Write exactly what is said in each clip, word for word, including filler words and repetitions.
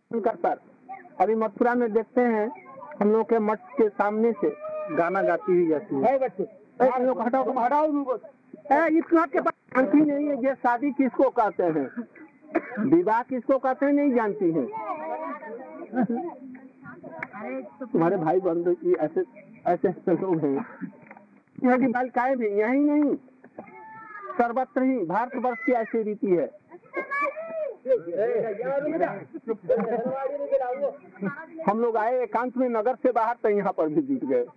शंकर पर अभी मथुरा में देखते हैं, हम लोग के मठ के सामने से गाना गाती हुई जाती है। बच्चे हम लोग हटाओ तुम हटाओ इतना के पास जानती नहीं है ये शादी किसको कहते हैं, विवाह किसको कहते हैं नहीं जानती है। तुम्हारे भाई बंधु की ऐसे ऐसे लोग हैं। यहाँ की बालिकाएं भी यही नहीं सर्वत्र ही भारतवर्ष की ऐसी रीति है। हम लोग आए एकांत में नगर से बाहर तो यहाँ पर भी जीत गए।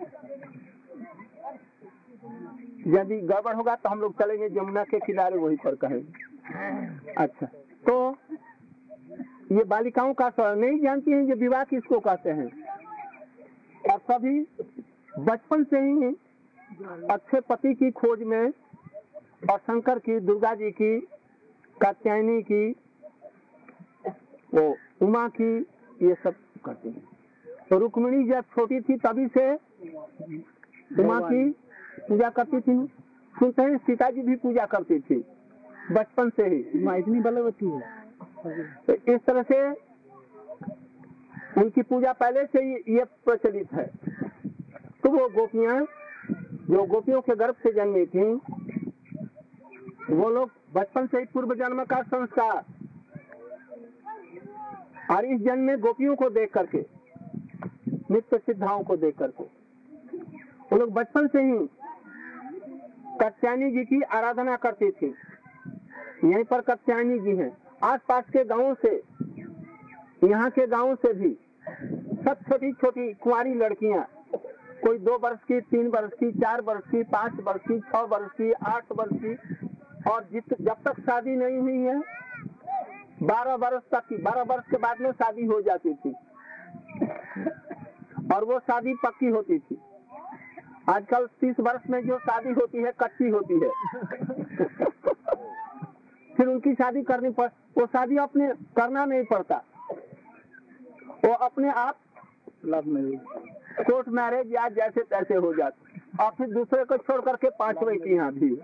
यदि गड़बड़ होगा तो हम लोग चलेंगे जमुना के किनारे वहीं पर कहेंगे। अच्छा तो ये बालिकाओं का नहीं जानती हैं ये विवाह किसको कहते हैं। और सभी बचपन से ही अच्छे पति की खोज में और शंकर की, दुर्गा जी की, कात्यायनी की, वो उमा की, ये सब करते हैं। तो रुक्मिणी जब छोटी थी तभी से उमा की पूजा करती थी। सुनते हैं सीता जी भी पूजा करती थी बचपन से ही। इतनी बलवती है तो इस तरह से उनकी पूजा पहले से ही ये प्रचलित है। तो वो गोपियां जो गोपियों के गर्भ से जन्मी थी वो लोग बचपन से ही पूर्व जन्म का संस्कार और इस जन्म में गोपियों को देख करके, नित्य सिद्धाओं को देख करके वो लोग बचपन से ही कात्यायनी जी की आराधना करती थी। यहीं पर कात्यायनी जी हैं। आसपास के गांवों से, यहाँ के गांवों से भी सब छोटी छोटी कुंवारी लड़कियां, कोई दो वर्ष की, तीन वर्ष की, चार वर्ष की, पांच वर्ष की, छह वर्ष की, आठ वर्ष की, और जित जब तक शादी नहीं हुई है बारह वर्ष तक की, बारह वर्ष के बाद में शादी हो जाती थी और वो शादी पक्की होती थी। आजकल तीस वर्ष में जो शादी होती है कच्ची होती है। फिर उनकी शादी करनी पड़, वो शादी अपने करना नहीं पड़ता, वो अपने आप लव मैरिज, कोर्ट मैरिज या जैसे तैसे हो जाती। और फिर दूसरे को छोड़ करके पांच बेटी यहाँ भी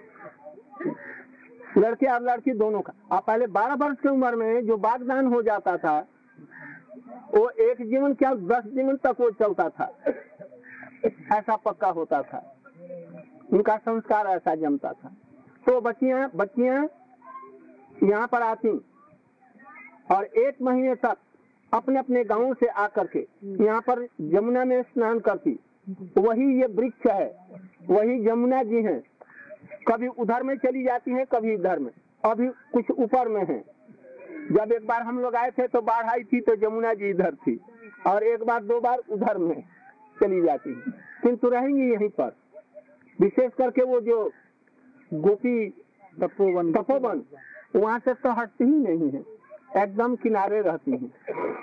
लड़के और लड़की दोनों का। और पहले बारह वर्ष की उम्र में जो बागदान हो जाता था वो एक जीवन क्या दस जीवन तक वो चलता था, ऐसा पक्का होता था। उनका संस्कार ऐसा जमता था। तो बच्चियां बच्चियां यहाँ पर आती और एक महीने तक अपने अपने गांवों से आकर के यहाँ पर जमुना में स्नान करती। वही ये वृक्ष है, वही जमुना जी हैं। कभी उधर में चली जाती हैं, कभी इधर में, अभी कुछ ऊपर में है। जब एक बार हम लोग आए थे तो बाढ़ आई थी तो जमुना जी इधर थी, और एक बार दो बार उधर में चली जाती है, किंतु रहेंगी यहीं पर। विशेष करके वो जो गोपी तपोवन तपोवन वहां से तो हटती ही नहीं है, एकदम किनारे रहती हैं।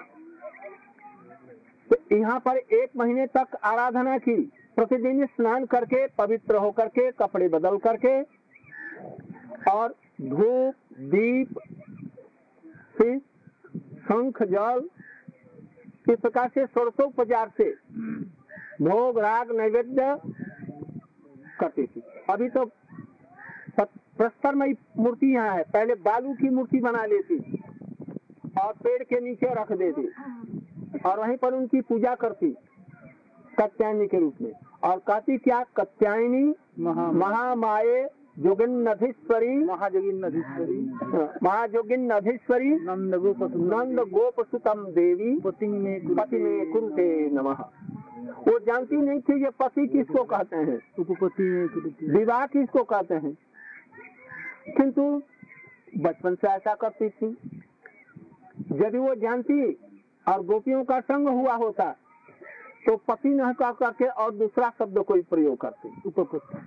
तो यहाँ पर एक महीने तक आराधना की, प्रतिदिन स्नान करके पवित्र होकर के कपड़े बदल करके और धूप दीप फिर शंख जल इस प्रकार से षोडशोपचार से भोग राग नैवेद्य करती थी। अभी तो प्रस्तर में मूर्ति यहाँ है, पहले बालू की मूर्ति बना लेती और पेड़ के नीचे रख देती और वहीं पर उनकी पूजा करती कात्यायनी के रूप में। और कहती क्या, कात्यायनी महामाये जोगिन्नधीश्वरी महाजोगिन्नधीश्वरी महाजोगिन्नधीश्वरी नंद गोप नंद गोप सुतम देवी पति में पति में कुरुते नमः। वो जानती नहीं थी ये पति किसको कहते हैं, उपपति विवाह किसको कहते हैं, किंतु बचपन से ऐसा करती थी। यदि वो जानती और गोपियों का संग हुआ होता तो पति न कह करके और दूसरा शब्द कोई प्रयोग करती, उपपति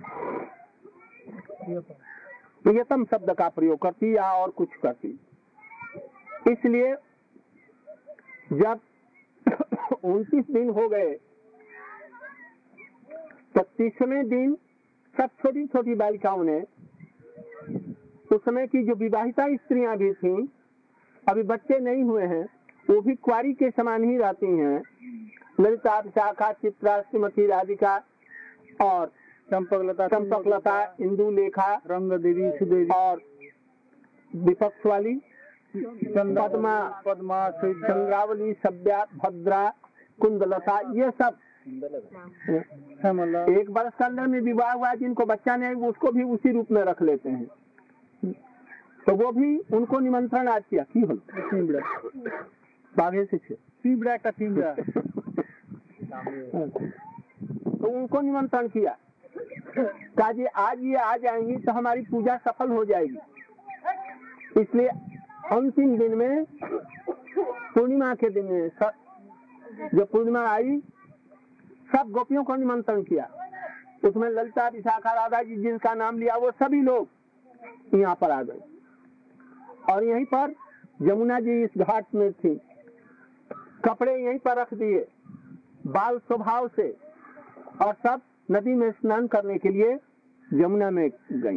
प्रियतम शब्द का प्रयोग करती या और कुछ करती। इसलिए जब उनतीस दिन हो गए तो तीसवें दिन सब छोटी छोटी बालिकाओं ने, उस समय की जो विवाहिता स्त्रियां भी थीं, अभी बच्चे नहीं हुए हैं, वो भी कुंवारी के समान ही रहती हैं। ललिता, विशाखा, चित्रा, श्रीमती, राधिका और चंपकलता चंपकलता इंदुलेखा, रंग देवी, सुदेवी और विपक्ष वाली पद्मा पद्मा चंद्रावली, सभ्या, भद्रा, कुंदलता, ये सब एक वर्ष के अंदर में विवाह हुआ जिनको बच्चा नहीं उसको भी उसी रूप में रख लेते हैं। तो वो भी उनको निमंत्रण आज किया की हो बागे से तो उनको निमंत्रण किया कहा जी आज ये आ जाएंगी तो हमारी पूजा सफल हो जाएगी। इसलिए अंतिम दिन में पूर्णिमा के दिन में जो पूर्णिमा आई सब गोपियों को निमंत्रण किया। उसमें ललिता, विशाखा, राधा जी जिनका नाम लिया वो सभी लोग यहाँ पर आ गए और यहीं पर यमुना जी इस घाट में थी। कपड़े यहीं पर रख दिए बाल स्वभाव से और सब नदी में स्नान करने के लिए यमुना में गई।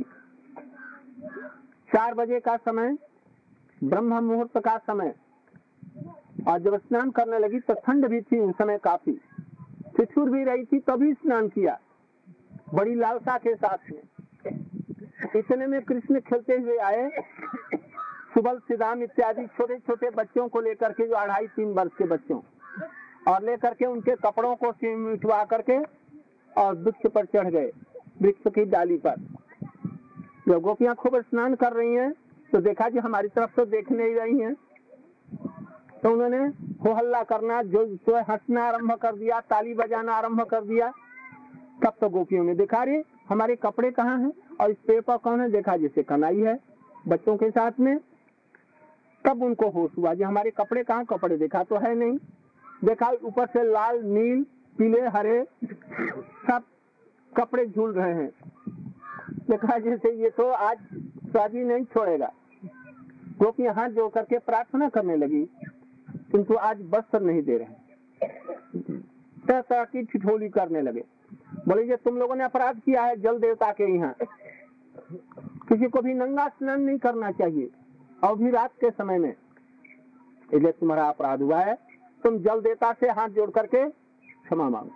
चार बजे का समय, ब्रह्म मुहूर्त का समय, और जब स्नान करने लगी तो ठंड भी थी उस समय काफी, ठिठुर भी रही थी, तभी स्नान किया बड़ी लालसा के साथ में। इतने में कृष्ण खेलते हुए आए, सुबल, सिदाम इत्यादि छोटे छोटे बच्चों को लेकर के, जो अढ़ाई तीन वर्ष के बच्चों, और लेकर के उनके कपड़ों को मिटवा करके और वृक्ष पर चढ़ गए, वृक्ष की डाली पर। जब गोपियां खूब स्नान कर रही हैं तो देखा कि हमारी तरफ तो देख नहीं रही हैं, तो उन्होंने हो हल्ला करना, जो जो हंसना आरंभ कर दिया, ताली बजाना आरंभ कर दिया। तब तो गोपियों ने देखा रे हमारे कपड़े कहाँ हैं और इस पेड़ पर कौन है, देखा जैसे कनाई है बच्चों के साथ में। तब उनको होश हुआ कि हमारे कपड़े कहाँ, कपड़े देखा तो है नहीं। देखा ऊपर से लाल, नील, पीले, हरे सब कपड़े झूल रहे हैं। देखा जैसे ये तो आज शादी नहीं छोड़ेगा। गोपियां हाथ जोड़ करके प्रार्थना करने लगी, किंतु आज वस्त्र नहीं दे रहे। तरह तरह की ठिठोली करने लगे, बोले ये तुम लोगों ने अपराध किया है जल देवता के यहाँ, किसी को भी नंगा स्नान नहीं करना चाहिए और भी रात के समय में, इसलिए तुम्हारा अपराध हुआ है, तुम जल देवता से हाथ जोड़ करके क्षमा मांगो।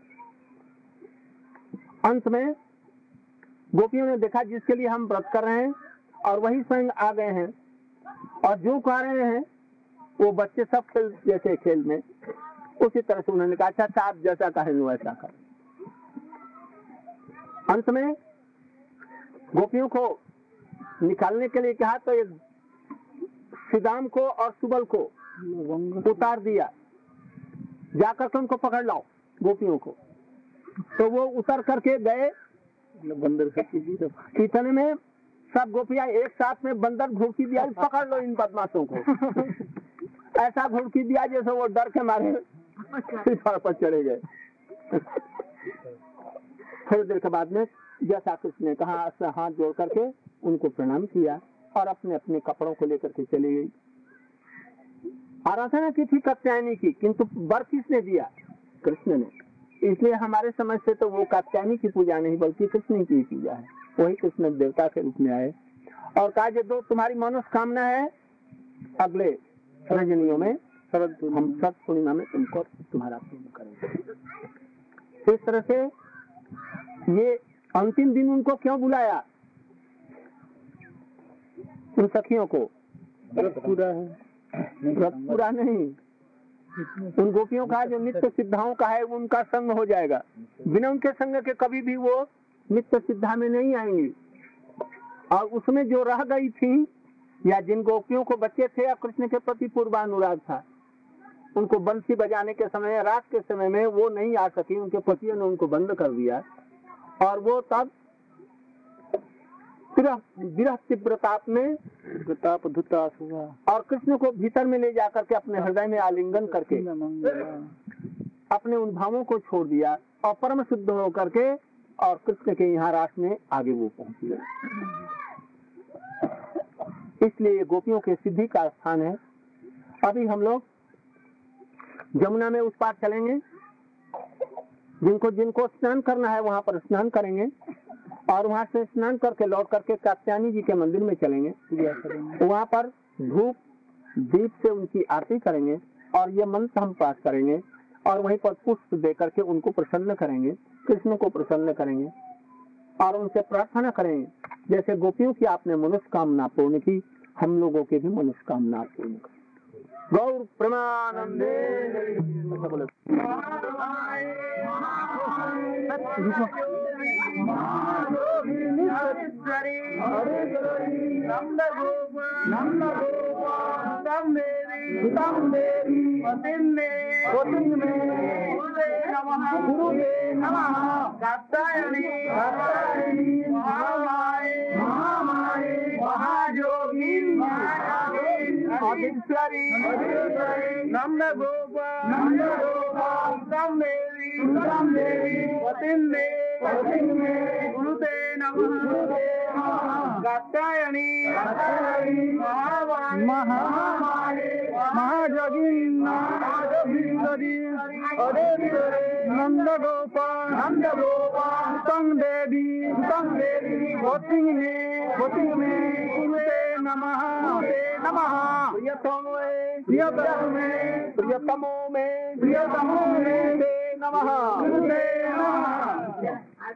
अंत में गोपियों ने देखा जिसके लिए हम व्रत कर रहे हैं और वही स्वयं आ गए हैं और जो कह रहे हैं वो बच्चे सब खेल जैसे खेल में, उसी तरह से उन्होंने कहा अच्छा आप जैसा कहेंगे वैसा कर। अंत में गोपियों को निकालने के लिए कहा तो एक सिदाम को और सुबल को उतार दिया, जाकर के उनको पकड़ लाओ गोपियों को। तो वो उतर करके गए बंदर से। इतने में सब गोपियां एक साथ में बंदर घुड़की दिया, पकड़ लो इन बदमाशों को। ऐसा घुड़की दिया जैसे वो डर के मारे पर चढ़े गए। थोड़ी देर के बाद में जैसा कृष्ण ने कहा हाथ जोड़ करके उनको प्रणाम किया और अपने अपने कपड़ों को लेकर के चली गई। आराधना की थी कात्यायनी की, किंतु वर किसने दिया? कृष्ण ने। इसलिए हमारे समझ से तो वो कात्यायनी की पूजा नहीं बल्कि कृष्ण की पूजा है। वही कृष्ण देवता के रूप में आए और कहा जो दो तुम्हारी मनोकामना है अगले रजनियों में शरद हम शरद पूर्णिमा में तुमको तुम्हारा पूर्ण करेंगे। इस तरह से ये अंतिम दिन उनको क्यों बुलाया उन सखियों को? व्रत पूरा है, व्रत पूरा नहीं, उन गोपियों का जो नित्य सिद्धाओं का है उनका संग हो जाएगा। बिना उनके संग के कभी भी वो नित्य सिद्धा में नहीं आएंगी। और उसमें जो रह गई थी या जिन गोपियों को बच्चे थे या कृष्ण के प्रति पूर्वानुराग था, उनको बंसी बजाने के समय रात के समय में वो नहीं आ सकी, उनके पतियों ने उनको बंद कर दिया और वो तब विरह तीव्रताप में प्रताप धुतास हुआ और कृष्ण को भीतर में ले जाकर के अपने हृदय में आलिंगन करके अपने उन भावों को छोड़ दिया और परम शुद्ध होकर के और कृष्ण के यहाँ रास में आगे वो पहुंच गए। इसलिए गोपियों के सिद्धि का स्थान है। अभी हम लोग जमुना में उस पार चलेंगे, जिनको जिनको स्नान करना है वहां पर स्नान करेंगे और वहां से स्नान करके लौट करके कात्यायनी जी के मंदिर में चलेंगे। वहां पर धूप दीप से उनकी आरती करेंगे और ये मंत्र हम पाठ करेंगे और वहीं पर पुष्प दे करके उनको प्रसन्न करेंगे, कृष्ण को प्रसन्न करेंगे और उनसे प्रार्थना करेंगे जैसे गोपियों की आपने मनोकामना पूर्ण की हम लोगों के भी मनोकामना पूर्ण कर। गौर प्रमानंदे। गुरुवे नमः। कात्यायनी महामाये महायोगी अधीश्वरी नंद गोपाल देवी वतिंदे गुरुते नमः। कात्यायनी महामाये महायोगी नंद गोपाल नंद गोपाल देवी देवी वतिंदे वतिंदे गुरुते नमः नमः। प्रियतमो में प्रियतमो में प्रियतमो में ते नमः ते नमः।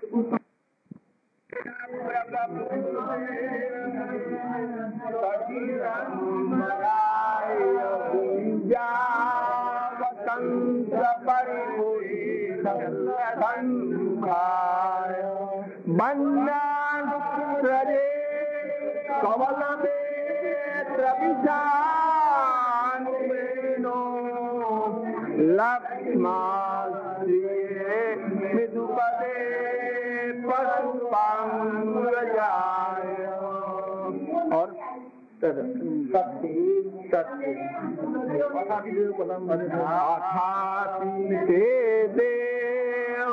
बन्नान प्रजे कवल प्रविशान वेनो लक्ष्मणश्रिये मृदुपदे पशुपांगजाय। और सत्य सत्य ते देव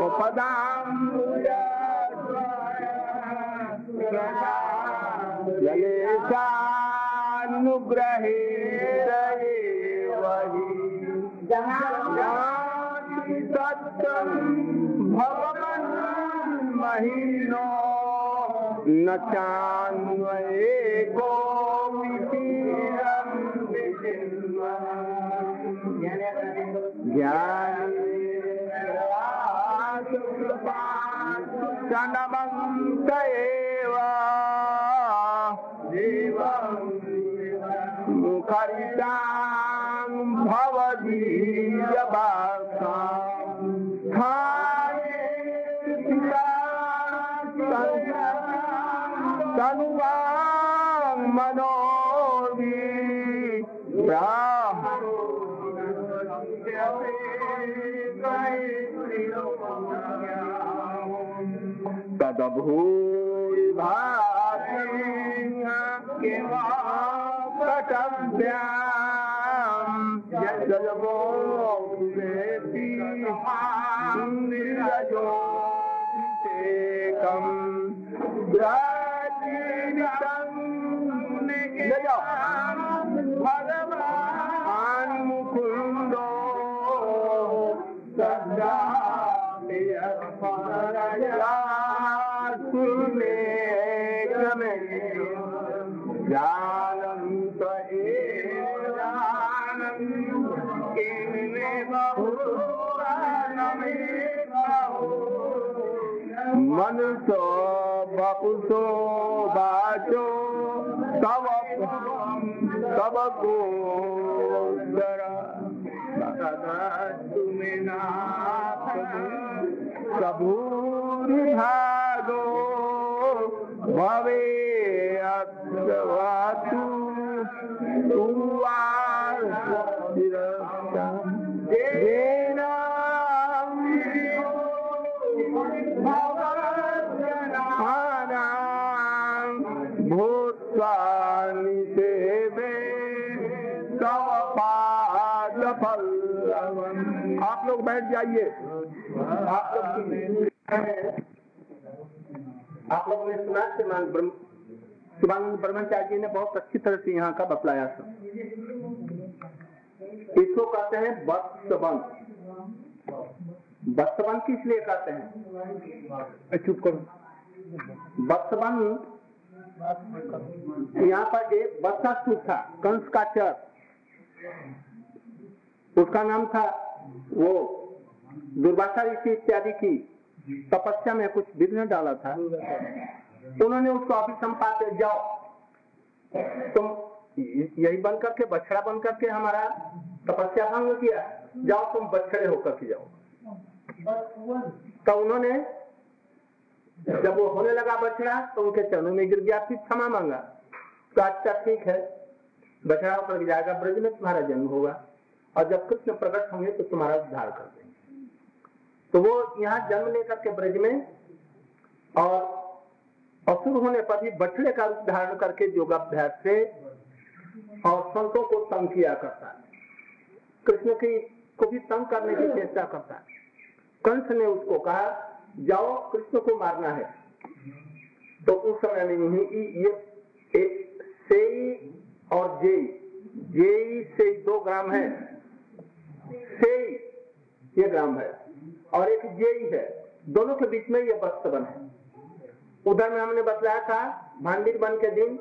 ललेशानुग्रहे वही सत्यम भगवान महीनो न चान्वये गोमितीरं ज्ञान चनमंत एव मुखरितां भवदीयवासां तनुवां मनोभि तदभूरिभाव्यां जलवोपेति नीरजोऽभिषेकं ग्राजीवितं भगवान् मुकुन्दो सदा जानन्त मनुष्यो बपुषो वाचो तव तव गोचर तुमिना प्रभुर्भागो भवे अद्वातु येन भवजनानां भूत्वा निसेवे तव पादपल्लवम्। आप लोग बैठ जाइए। आप लोग आप लोगों ने सुना शिवानंद ब्रह्मचारी जी ने बहुत अच्छी तरह से यहाँ का बतलाया था। इसको कहते हैं वत्सबंध। वत्सबंध किस लिए कहते हैं? चुप करो। वत्सबंध यहाँ पर एक वत्सासुर था, कंस का चर, उसका नाम था। वो दुर्वासा ऋषि इत्यादि की तपस्या में कुछ विघ्न डाला था। उन्होंने उसको अभिसंपात जाओ तुम यही बन करके, बछड़ा बन करके हमारा तपस्या भंग किया, जाओ तुम बछड़े होकर के जाओ। तो उन्होंने जब वो होने लगा बछड़ा तो उनके चरणों में गिर गया, फिर क्षमा मांगा। तो अच्छा ठीक है, बछड़ा होकर जाएगा, ब्रज में तुम्हारा जन्म होगा और जब कृष्ण प्रकट होंगे तो तुम्हारा उद्धार कर देंगे। तो वो यहाँ जन्म लेकर के ब्रज में और असुर होने पर भी बछड़े का रूप धारण करके योगाभ्यास से और संतों को तंग किया करता है, कृष्ण की को भी तंग करने की चेष्टा करता है। कंस ने उसको कहा जाओ कृष्ण को मारना है। तो उस समय में नहीं ये एक सेई और जेई, जेई से दो ग्राम है, सेई ये ग्राम है और एक जेई है, दोनों के बीच में ये वस्त्र बन है। उधर में हमने बतलाया था भांडीर बन के दिन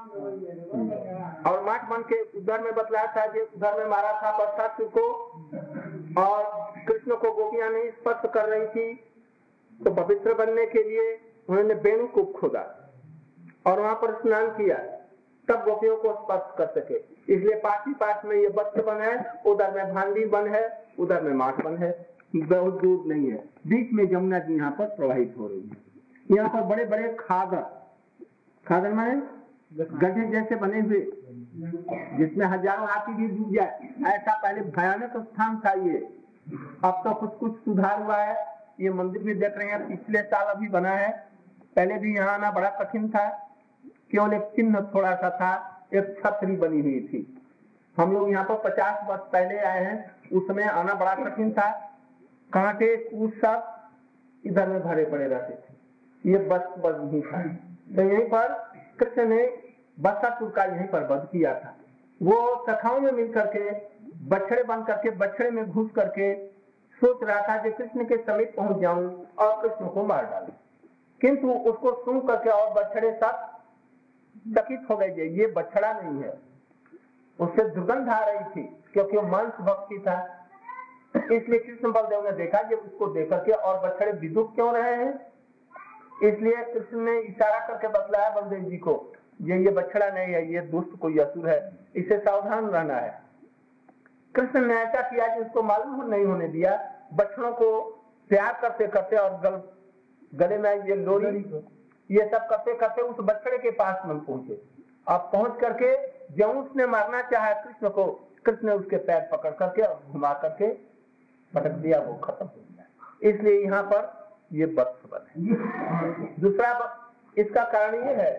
और माठ बन के उधर में बतलाया था जो उधर में मारा था बत्सासुर को और कृष्ण को गोपियां नहीं स्पर्श कर रही थी, तो पवित्र बनने के लिए उन्होंने वेणु को खोदा और वहां पर स्नान किया, तब गोपियों को स्पर्श कर सके। इसलिए पास ही पास में ये वस्त्र बन है, उधर में भांडीर बन है, उधर में माठ बन है, बहुत दूर नहीं है, बीच में यमुना जी यहाँ पर प्रवाहित हो रही है। यहाँ पर बड़े बड़े खादर, खादर माने गड्ढे जैसे बने हुए जिसमें हजारों हाथी भी डूब जाए, ऐसा पहले भयानक स्थान था ये। अब तो कुछ कुछ सुधार हुआ है, ये मंदिर भी देख रहे हैं पिछले साल अभी बना है, पहले भी यहाँ आना बड़ा कठिन था, केवल एक चिन्ह थोड़ा सा था, एक छतरी बनी हुई थी। हम लोग यहाँ पर पचास वर्ष पहले आए हैं, उस समय आना बड़ा कठिन था, कांटे कूद सब इधर में भरे पड़े रहते थे, ये बस बस नहीं था। तो यहीं पर कृष्ण ने बत्सासुर का यहीं पर वध किया था। वो सखाओं में मिल करके बछड़े बन करके बछड़े में घुस करके सोच रहा था कि कृष्ण के समीप पहुंच जाऊं और कृष्ण को मार डालूं, किंतु उसको सुन करके और बछड़े सब चकित हो गए, ये बछड़ा नहीं है, उससे दुर्गंध आ रही थी क्योंकि वो मांस भक्षी था। इसलिए कृष्ण बलदेव ने देखा कि उसको देख करके और बछड़े विदुप क्यों रहे हैं, इसलिए कृष्ण ने इशारा करके बतलाया बलदेव जी को, ये ये बछड़ा नहीं है, ये दुष्ट कोई असुर है, इसे सावधान रहना है। कृष्ण ने ऐसा किया कि उसको मालूम नहीं होने दिया, बछड़ों को प्यार करते करते और गल, गले में ये लोरी ये सब करते करते उस बछड़े के पास में पहुंचे। अब पहुंच करके जब उसने मारना चाहा कृष्ण को, कृष्ण ने उसके पैर पकड़ करके और घुमा करके पटक दिया, वो खत्म हो गया। इसलिए यहाँ पर ये वस्त्र बने। दूसरा इसका कारण ये है,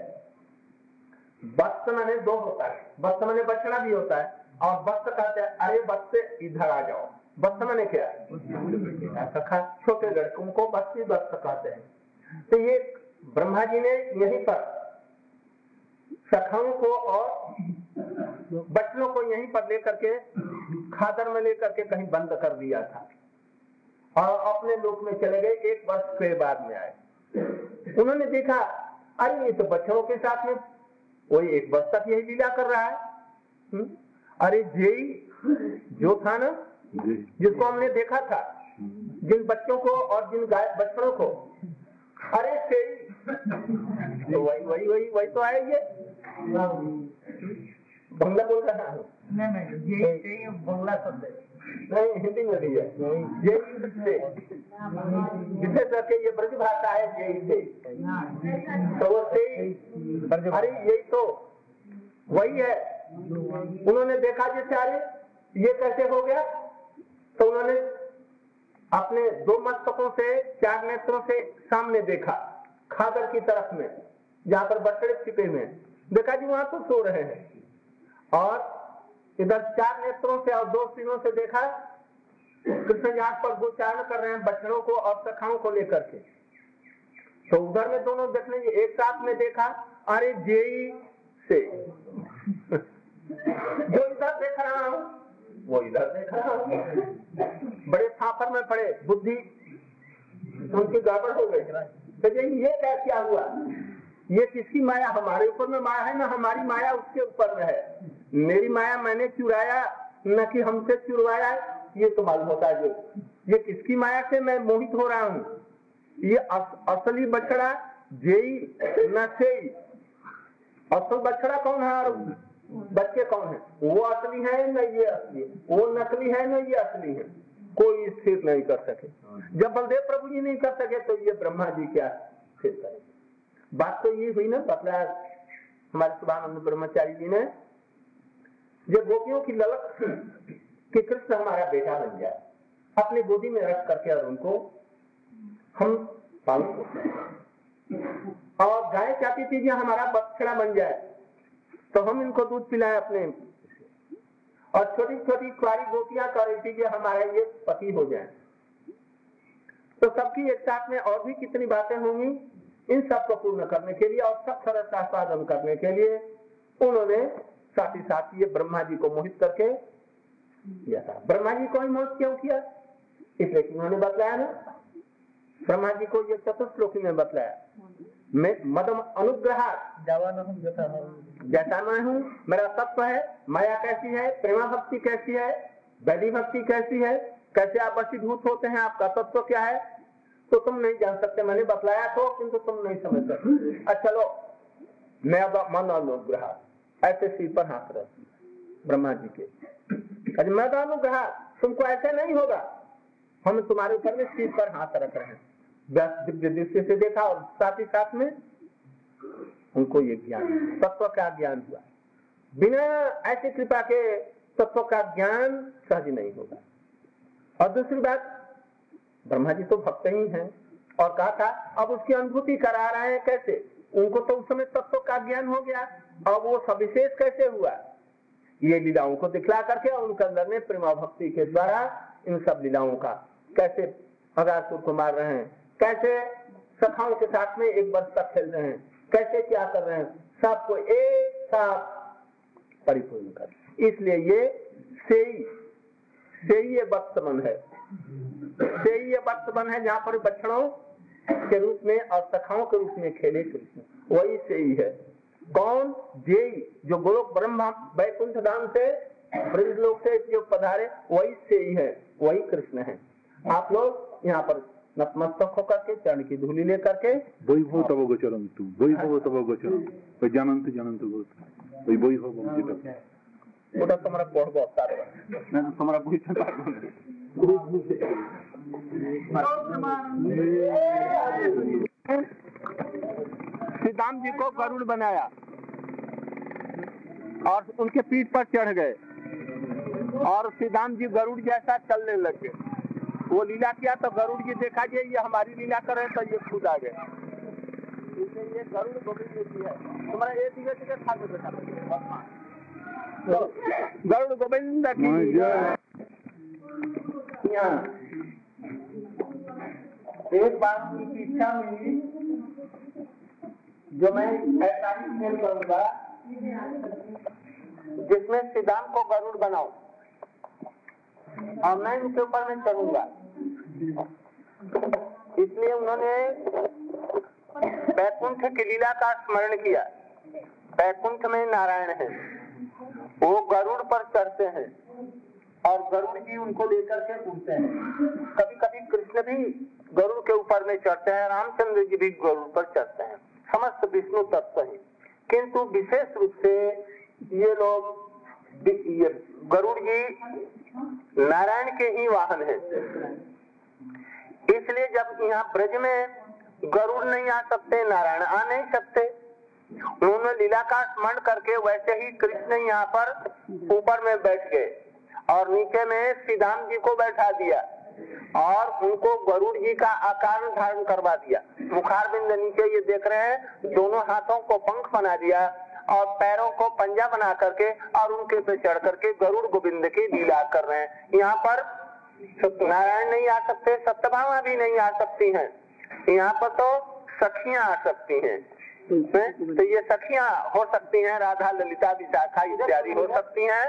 वस्त्र माने दो होता है, वस्त्र माने बछड़ा भी होता है और वस्त्र कहते हैं अरे वस्त्र इधर आ जाओ, वस्त्र माने क्या है, छोटे लड़कों को बच्चे वस्त्र कहते हैं। तो ये ब्रह्मा जी ने यहीं पर सखाओं को और बच्चों को यहीं पर लेकर के खादर में लेकर के कहीं बंद कर दिया था और अपने लोक में चले गए। एक वर्ष के बाद में आए, उन्होंने देखा अरे ये तो बच्चों के साथ में वही एक वर्ष तक यही लीला कर रहा है। हुँ? अरे जेई जो था ना, जिसको हमने देखा था, जिन बच्चों को और जिन गाय बच्चों को, अरे सेई तो वही वही वही वही तो आए, ये बंगला बोल रहा हूँ, नहीं बंगला शब्द नहीं, हिंदी में भी है, जेई से विशेष करके ये ब्रज भाषा है, जेई से तो वो सेई, अरे यही तो वही है। उन्होंने देखा जैसे अरे ये कैसे हो गया, तो उन्होंने अपने दो मस्तकों से चार नेत्रों से सामने देखा, खादर की तरफ में जहां पर बछड़े छिपे हुए, देखा जी वहां तो सो रहे हैं, और इधर चार नेत्रों से और दो सिरों से देखा कृष्ण जहां पर गोचारण कर रहे हैं बछड़ों को और सखाओं को लेकर के। तो उधर में दोनों देखने एक साथ में देखा, अरे जेई से जो इधर देख रहा हूं वो इधर देख रहा हूं, बड़े फाफर में पड़े, बुद्धि उनकी गड़बड़ हो गई। तो ये क्या क्या हुआ, ये किसकी माया, हमारे ऊपर में माया है ना हमारी माया उसके ऊपर में है। मेरी माया मैंने चुराया न कि हमसे चुरवाया, ये तो मालूम होता है। जो ये किसकी माया से मैं मोहित हो रहा हूँ, ये अस, असली बछड़ा जेई न सेई असल बछड़ा कौन है और बच्चे कौन है? वो असली है न ये असली है, वो नकली है न ये असली है, कोई स्थिर नहीं कर सके। जब बलदेव प्रभु जी नहीं कर सके तो ये ब्रह्मा जी क्या स्थिर करेंगे? बात तो ये हुई ना, बतलाया हमारे सुभानंद ब्रह्मचारी जी ने, जब गोपियों की ललक थी कि कृष्ण हमारा बेटा बन जाए, अपनी गोदी में रख करके और उनको हम पालन और गाय चाहती थी कि हमारा बछड़ा बन जाए तो हम इनको दूध पिलाए अपने, और छोटी छोटी कुआरी गोपियां कर रही थी कि हमारा ये पति हो जाए। तो सबकी एक साथ में और भी कितनी बातें होंगी, इन सब को पूर्ण करने के लिए और सब सरस का साधन करने के लिए उन्होंने साथ ही साथ ये ब्रह्मा जी को मोहित करके किया था। ब्रह्मा जी को ही मोहित क्यों किया? इसलिए कि उन्होंने बतलाया ना, ब्रह्मा जी को ये चतुश्लोकी में बतलाया, मैं मदम अनुग्रह जैसा मैं हूँ, मेरा तत्व है, माया कैसी है, प्रेमा भक्ति कैसी है, वैधि भक्ति कैसी है, कैसे आप वशीभूत होते हैं, आपका तत्व क्या है, तो तुम नहीं जान सकते। मैंने बतलाया तो किंतु तुम नहीं समझ सकते। अच्छा चलो, मैं अब मन अनुग्रह ऐसे सिर पर हाथ रख ब्रह्मा जी के, अरे मैं तो अनुग्रह, तुमको ऐसे नहीं होगा, हम तुम्हारे ऊपर में सिर पर हाथ रख रहे हैं। दिव्य दृष्टि से देखा और साथ ही साथ में उनको ये ज्ञान, तत्व का ज्ञान हुआ। बिना ऐसी कृपा के तत्व का ज्ञान सहज नहीं होगा। और दूसरी बात, ब्रह्मा जी तो भक्त ही हैं और कहा था अब उसकी अनुभूति करा रहे हैं। कैसे? उनको तो उस समय तत्व का ज्ञान हो गया, अब वो सविशेष कैसे हुआ, ये लीलाओं को दिखला करके और उनके अंदर में प्रेमा भक्ति के द्वारा इन सब लीलाओं का कैसे अगासुर को मार रहे हैं, कैसे सखाओं के साथ में एक वर्ष तक खेल रहे हैं, कैसे क्या कर रहे हैं, सबको एक साथ परिपूर्ण कर। इसलिए ये सेई सेई ये वर्तमान है, सेई ये वर्तमान है जहाँ पर बछड़ों के रूप में और सखाओं के रूप में खेले कृष्ण, वही सेई है। कौन? जेई जो गोलोक ब्रह्मा वैकुंठ धाम से ब्रज लोक से जो पधारे, वही सेई है, वही कृष्ण है। आप लोग यहाँ पर नतमस्तक होकर के चरण की धूलि लेकर के वैभव तब गोचरम तू वैभव तब गोचरम ওই জানন্ত জানন্ত ওই বৈভব যেটা ওটা তোমরা পড়বো তারপর না তোমরা বুঝতে পারবে না। श्री राम जी को गरुड़ बनाया और उनके पीठ पर चढ़ गए और श्री राम जी गरुड़ जैसा चलने लगे। वो लीला किया तो गरुड़ जी देखा ये ये हमारी लीला कर रहे, तो ये खुद आ गए। इसलिए ये गरुड़ गोविंद जी है। तुम्हारा ये दिखे दिखे खा के बैठा तो गरुड़ गोविंद की यहाँ एक बार उनकी इच्छा हुई जो मैं ऐसा ही खेल करूंगा जिसमें सिद्धांत को गरुड़ बनाऊं और मैं उनके ऊपर में चलूंगा। इसलिए उन्होंने बैकुंठ की लीला का स्मरण किया। बैकुंठ में नारायण है, वो गरुड़ पर चढ़ते हैं और गरुड़ जी उनको लेकर के उड़ते हैं। कभी कभी कृष्ण भी गरुड़ के ऊपर में चढ़ते हैं, रामचंद्र जी भी गरुड़ पर चढ़ते हैं, समस्त विष्णु तत्व है। किंतु विशेष रूप से ये लोग ये गरुड़ जी नारायण के ही वाहन है। इसलिए जब यहाँ ब्रज में गरुड़ नहीं आ सकते, नारायण आ नहीं सकते, उन्होंने लीला का स्मरण करके वैसे ही कृष्ण यहाँ पर ऊपर में बैठ गए और नीचे में श्री राम जी को बैठा दिया और उनको गरुड़ जी का आकार धारण करवा दिया। मुखारबिंद नीचे ये देख रहे हैं, दोनों हाथों को पंख बना दिया और पैरों को पंजा बना करके और उनके पे चढ़ करके गरुड़ गोविंद की लीला कर रहे हैं। यहाँ पर नारायण नहीं आ सकते, सत्यभामा भी नहीं आ सकती हैं, यहाँ पर तो सखियां आ सकती हैं। तो ये सखियां हो सकती हैं, राधा ललिता विशाखा इत्यादि हो सकती हैं।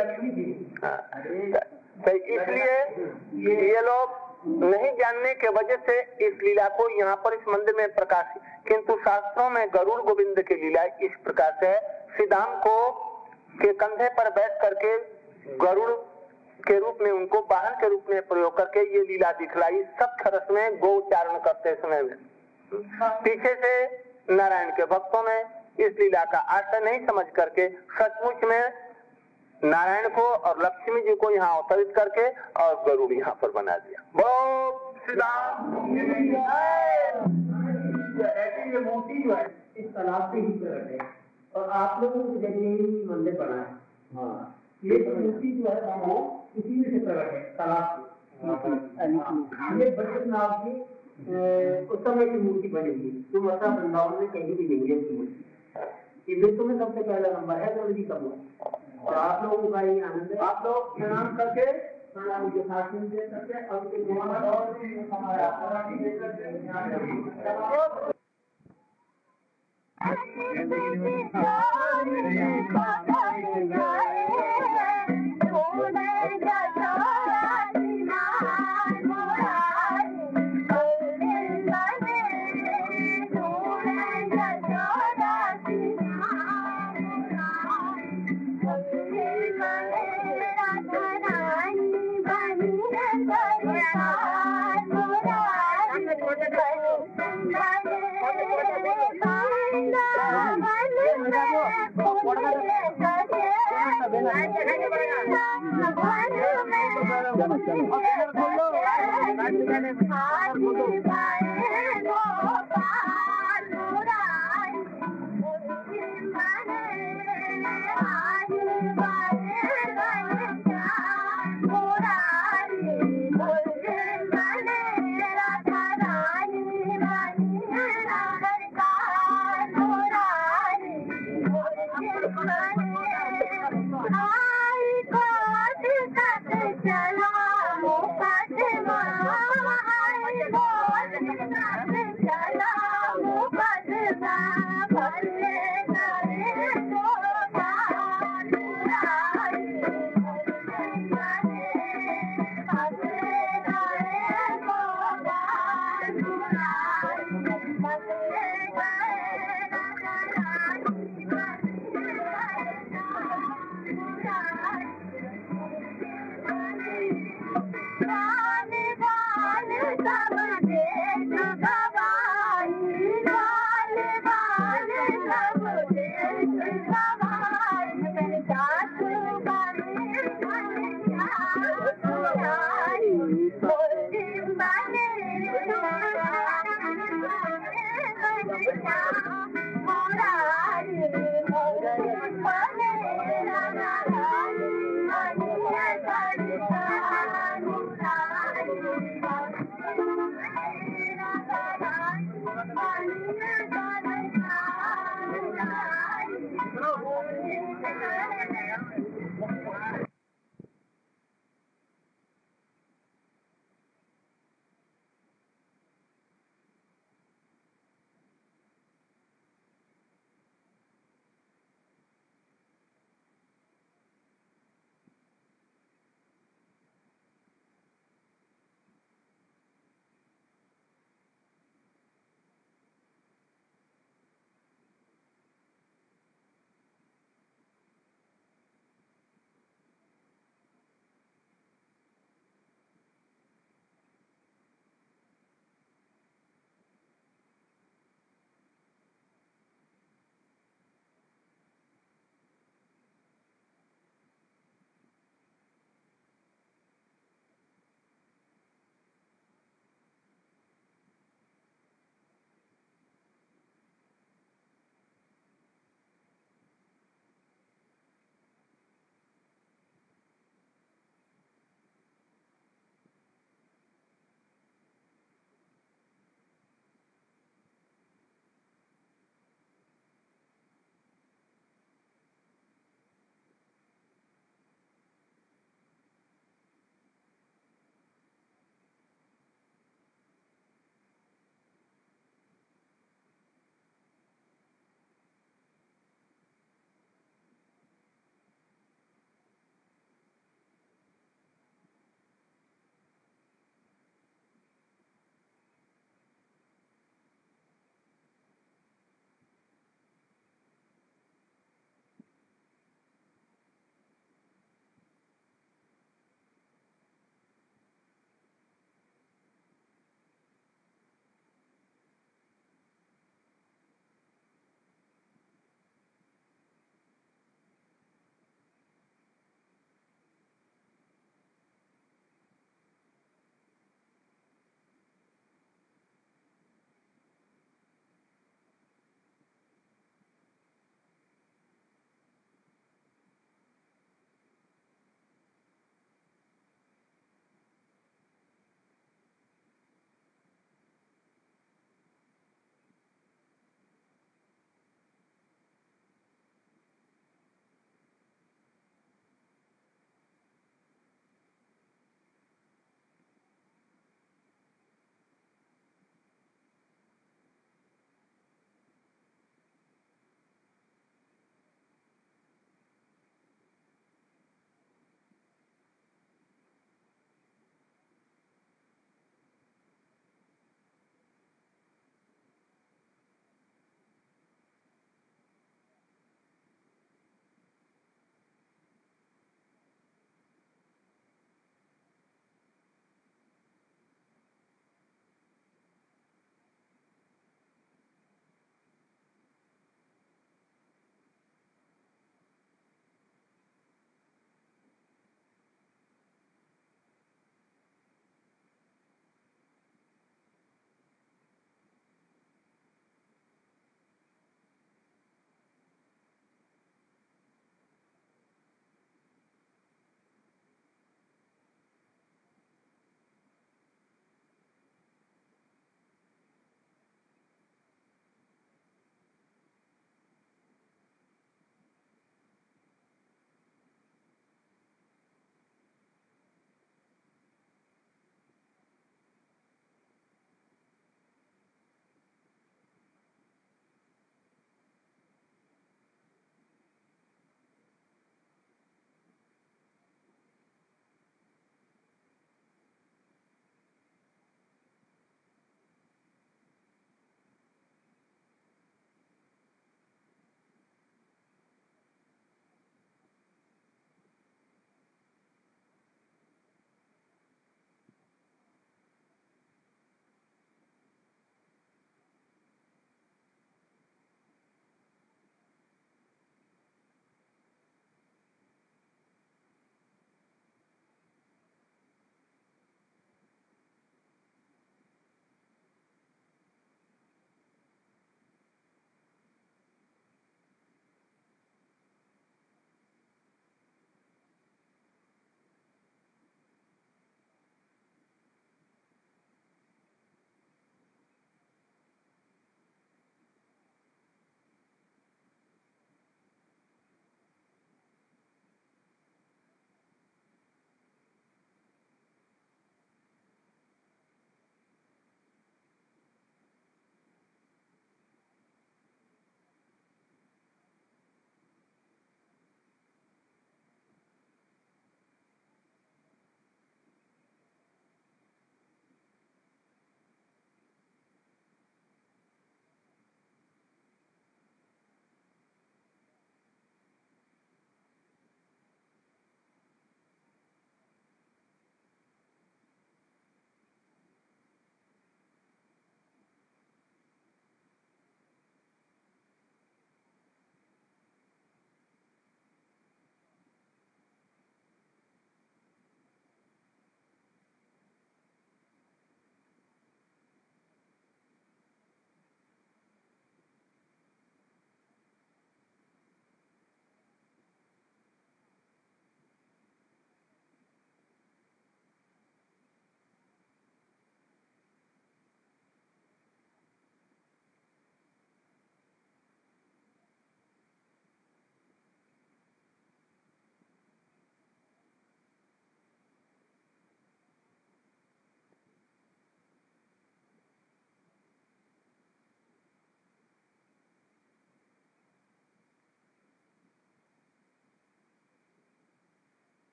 तो इसलिए ये लोग नहीं जानने के वजह से इस लीला को यहाँ पर इस मंदिर में प्रकाशित, किंतु शास्त्रों में गरुड़ गोविंद की लीला इस प्रकार से श्रीदाम को के कंधे पर बैठ करके गरुड़ के रूप में उनको वाहन के रूप में प्रयोग करके ये लीला दिखलाई। सब खरस में गो उच्चारण करते समय में पीछे से नारायण के भक्तों में इस लीला का आशय नहीं समझ करके सचमुच में नारायण को और लक्ष्मी जी को यहाँ अवतरित करके और गरुड़ यहाँ पर बना दिया। बोल श्री राम। ऐसी ये मूर्ति जो है इस तालाब से ही प्रकट है और आप लोगों को जगह मंदिर बना है। हाँ, ये मूर्ति जो है वो इसी में से प्रकट है, तालाब से। ये बद्रीनाथ की उस समय की मूर्ति बनेगी जो मथुरा वृंदावन में कहीं भी नहीं है मूर्ति। ये विश्व में सबसे पहला नंबर है गौरी जी का मूर्ति और आप लोगों का ये आनंद है। आप लोग प्रणाम करके प्रणाम के भाषण दे सकते और चलो चलो